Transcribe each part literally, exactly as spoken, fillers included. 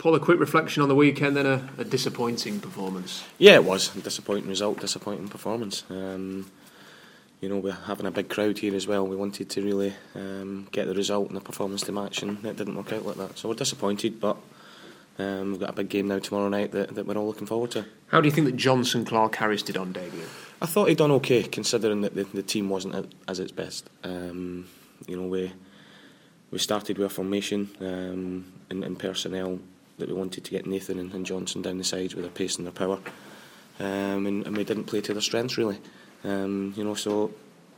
Paul, a quick reflection on the weekend, then a, a disappointing performance. Yeah, it was a disappointing result, disappointing performance. Um, you know, we're having a big crowd here as well. We wanted to really um, get the result and the performance to match, and it didn't work out like that. So we're disappointed, but um, we've got a big game now tomorrow night that, that we're all looking forward to. How do you think that Jonson Clarke-Harris did on debut? I thought he'd done okay, considering that the, the team wasn't at, as its best. Um, you know, we we started with a formation um, and, and personnel that we wanted to get Nathan and, and Jonson down the sides with their pace and their power, um, and, and we didn't play to their strengths really. Um, you know, so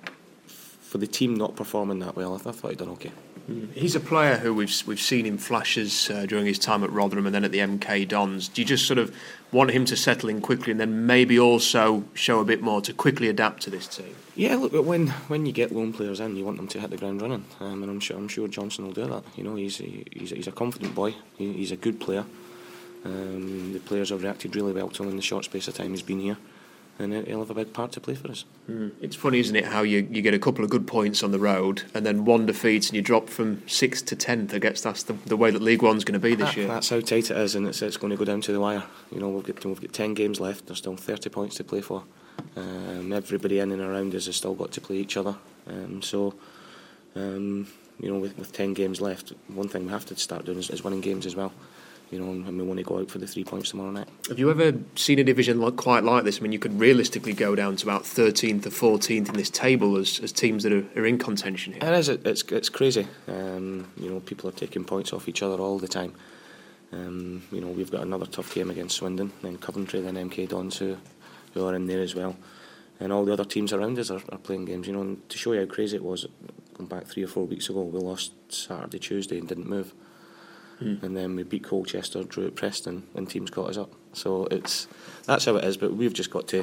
for the team not performing that well, I, th- I thought he'd done okay. He's a player who we've we've seen in flashes uh, during his time at Rotherham and then at the M K Dons. Do you just sort of want him to settle in quickly and then maybe also show a bit more to quickly adapt to this team? Yeah, look, but when when you get loan players in, you want them to hit the ground running, um, and I'm sure I'm sure Jonson will do that. You know, he's a, he's a, he's a confident boy. He, he's a good player. Um, the players have reacted really well to him in the short space of time he's been here, and he'll have a big part to play for us. Mm. It's funny, isn't it, how you, you get a couple of good points on the road and then one defeat and you drop from sixth to tenth. I guess that's the, the way that League One's going to be this that, year. That's how tight it is, and it's, it's going to go down to the wire. You know, we've got, we've got ten games left. There's still thirty points to play for. Um, everybody in and around us has still got to play each other. Um, so, um, you know, with, with ten games left, one thing we have to start doing is, is winning games as well. You know, and we want to go out for the three points tomorrow night. Have you ever seen a division like, quite like this? I mean, you could realistically go down to about thirteenth or fourteenth in this table as, as teams that are, are in contention here. It is. It's it's crazy. Um, you know, people are taking points off each other all the time. Um, you know, we've got another tough game against Swindon, then Coventry, then M K Dons, who, who are in there as well. And all the other teams around us are, are playing games. You know, and to show you how crazy it was, going back three or four weeks ago, we lost Saturday, Tuesday, and didn't move. Mm. And then we beat Colchester, drew at Preston, and teams caught us up. So it's that's how it is. But we've just got to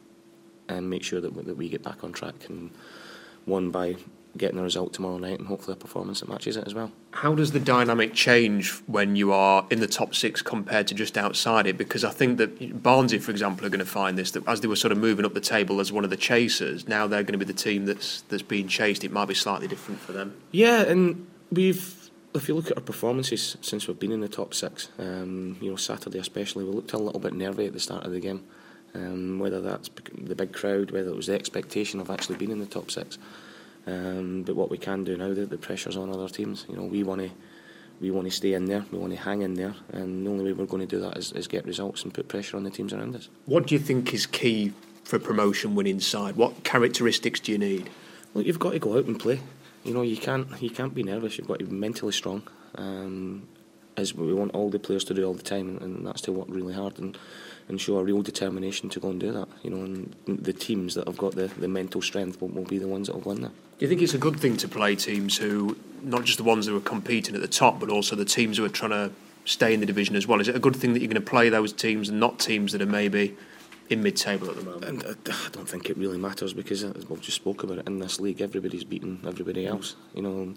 um, make sure that we, that we get back on track, and won by getting a result tomorrow night, and hopefully a performance that matches it as well. How does the dynamic change when you are in the top six compared to just outside it? Because I think that Barnsley, for example, are going to find this, that as they were sort of moving up the table as one of the chasers, now they're going to be the team that's that's being chased. It might be slightly different for them. Yeah, and we've. If you look at our performances since we've been in the top six, um, you know, Saturday especially, we looked a little bit nervy at the start of the game. Um, whether that's the big crowd, whether it was the expectation of actually being in the top six. Um, but what we can do now, the, the pressure's on other teams. You know, we want to we want to stay in there, we want to hang in there, and the only way we're going to do that is, is get results and put pressure on the teams around us. What do you think is key for promotion winning side? What characteristics do you need? Well, you've got to go out and play. You know, you can't you can't be nervous. You've got to be mentally strong. Um, as we want all the players to do all the time, and, and that's to work really hard and, and show a real determination to go and do that. You know, and the teams that have got the, the mental strength will, will be the ones that will win there. Do you think it's a good thing to play teams who, not just the ones who are competing at the top, but also the teams who are trying to stay in the division as well? Is it a good thing that you're going to play those teams and not teams that are maybe in mid-table at the moment? And I don't think it really matters, because as we've just spoke about it, in this league everybody's beating everybody else. You know,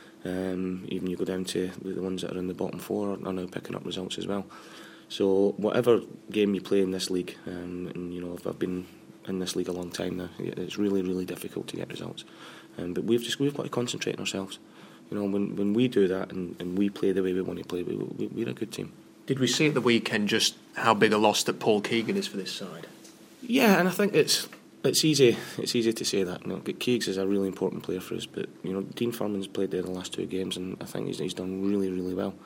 um, even you go down to the ones that are in the bottom four are now picking up results as well. So whatever game you play in this league, um, and you know, if I've been in this league a long time now, it's really really difficult to get results. Um, but we've just we've got to concentrate on ourselves. You know, when when we do that and, and we play the way we want to play, we, we, we're a good team. Did we see at the weekend just how big a loss that Paul Keegan is for this side? Yeah, and I think it's it's easy it's easy to say that. You know, but Keegs is a really important player for us. But you know, Dean Furman's played there the last two games, and I think he's he's done really really well.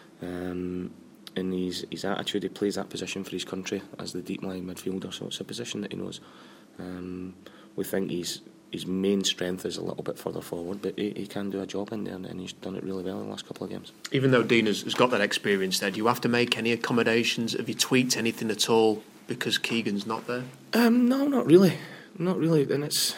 Um, and his his attitude, he plays that position for his country as the deep line midfielder. So it's a position that he knows. Um, we think he's. His main strength is a little bit further forward, but he, he can do a job in there, and he's done it really well in the last couple of games. Even though Dean has, has got that experience there, do you have to make any accommodations? Have you tweaked anything at all because Keegan's not there? Um, no, not really. Not really. And it's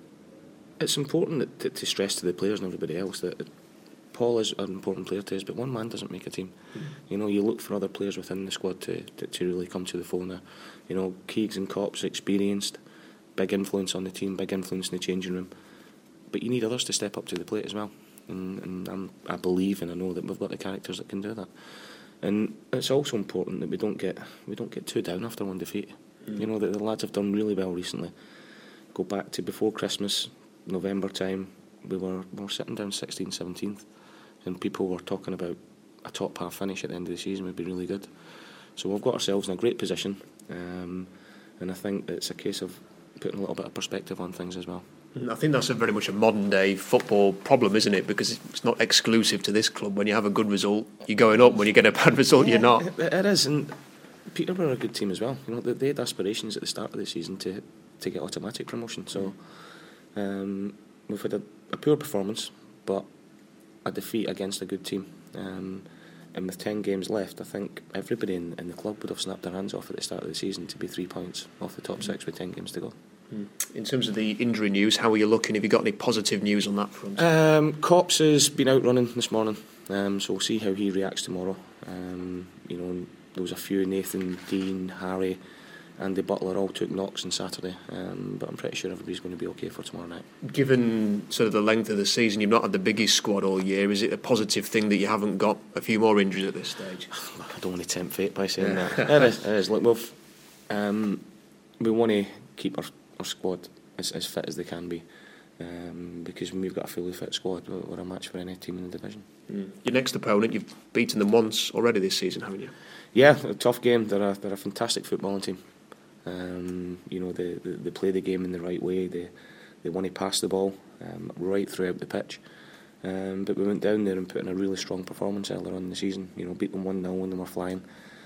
it's important that, to, to stress to the players and everybody else that Paul is an important player to us, but one man doesn't make a team. Mm-hmm. You know, you look for other players within the squad to, to, to really come to the fore now. You know, Keegs and Cops experienced, big influence on the team, big influence in the changing room, but you need others to step up to the plate as well, and, and I'm, I believe and I know that we've got the characters that can do that. And it's also important that we don't get we don't get too down after one defeat. Mm. You know, that the lads have done really well recently. Go back to before Christmas, November time, we were we were sitting down sixteenth, seventeenth, and people were talking about a top half finish at the end of the season would be really good. So we've got ourselves in a great position, um, and I think it's a case of putting a little bit of perspective on things as well. I think that's a very much a modern day football problem, isn't it? Because it's not exclusive to this club. When you have a good result, you're going up. When you get a bad result, yeah, you're not. It, it is, and Peterborough are a good team as well. You know, they, they had aspirations at the start of the season to to get automatic promotion. So um, we've had a, a poor performance, but a defeat against a good team. Um, and with ten games left, I think everybody in, in the club would have snapped their hands off at the start of the season to be three points off the top six with ten games to go. In terms of the injury news, how are you looking? Have you got any positive news on that front? Um, Cops has been out running this morning, um, so we'll see how he reacts tomorrow. Um, you know, there was a few, Nathan, Dean, Harry, Andy Butler all took knocks on Saturday, um, but I'm pretty sure everybody's going to be okay for tomorrow night. Given sort of the length of the season, you've not had the biggest squad all year. Is it a positive thing that you haven't got a few more injuries at this stage? I don't want to tempt fate by saying that. It is, it is. Look, we've, um, we want to keep our, our squad as, as fit as they can be, um, because when we've got a fully fit squad, we're, we're a match for any team in the division. Mm. Your next opponent, you've beaten them once already this season, haven't you? Yeah, a tough game. They're a, they're a fantastic footballing team. Um, you know, they, they they play the game in the right way. They they want to pass the ball um, right throughout the pitch. Um, but we went down there and put in a really strong performance earlier on in the season. You know, beat them one nil when they were flying.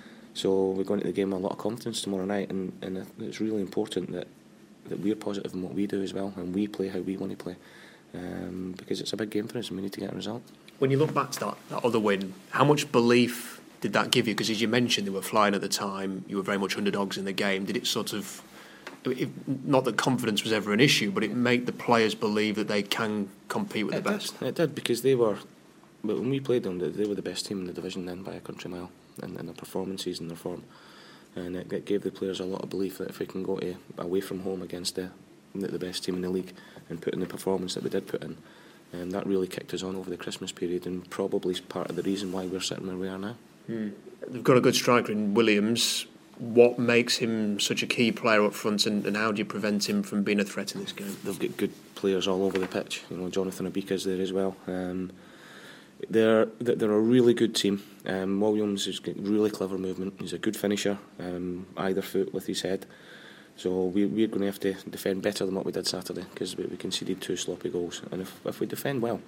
So we're going into the game with a lot of confidence tomorrow night, and, and it's really important that, that we're positive in what we do as well, and we play how we want to play, um, because it's a big game for us and we need to get a result. When you look back to that, that other win, how much belief did that give you? Because as you mentioned, they were flying at the time, you were very much underdogs in the game. Did it sort of, it, not that confidence was ever an issue, but it made the players believe that they can compete with it the best? Did. It did, because they were, when we played them, they were the best team in the division then by a country mile, in, in their performances and their form. And it, it gave the players a lot of belief that if we can go to away from home against the, the best team in the league and put in the performance that we did put in, um, that really kicked us on over the Christmas period, and probably part of the reason why we're sitting where we are now. Mm. They've got a good striker in Williams. What makes him such a key player up front, and, and how do you prevent him from being a threat in this game? They've got good players all over the pitch. You know, Jonathan Obika's there as well. Um, they're they're a really good team. Um, Williams has got really clever movement. He's a good finisher, um, either foot with his head. So we, we're going to have to defend better than what we did Saturday, because we, we conceded two sloppy goals. And if if we defend well,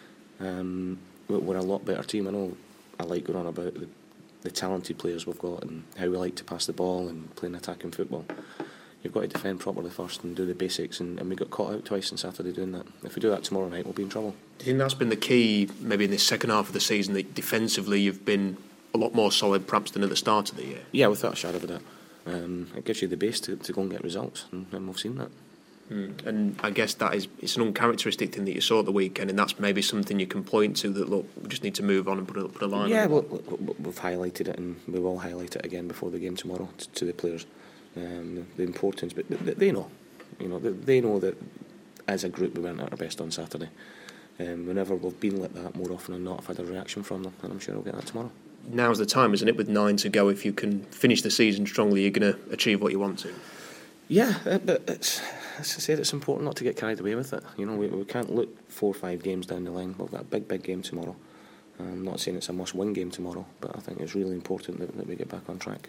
um, we're a lot better team. I know I like going on about the, the talented players we've got and how we like to pass the ball and play an attacking football. You've got to defend properly first and do the basics, and, and we got caught out twice on Saturday doing that. If we do that tomorrow night, we'll be in trouble. Do you think that's been the key, maybe in this second half of the season, that defensively you've been a lot more solid perhaps than at the start of the year? Yeah, without a shadow of a doubt. Um, it gives you the base to, to go and get results, and, and we've seen that. Mm. And I guess that is, it's an uncharacteristic thing that you saw at the weekend, and that's maybe something you can point to that, look, we just need to move on and put a, put a line yeah, on. well, we've highlighted it, and we will highlight it again before the game tomorrow to, to the players. Um, the importance, but they know, you know, they know that as a group we weren't at our best on Saturday. Um, whenever we've been like that, more often than not, I've had a reaction from them, and I'm sure I'll get that tomorrow. Now's the time, isn't it? With nine to go, if you can finish the season strongly, you're going to achieve what you want to. Yeah, but it's, as I said, it's important not to get carried away with it. You know, we, we can't look four or five games down the line. We've got a big, big game tomorrow. I'm not saying it's a must-win game tomorrow, but I think it's really important that, that we get back on track.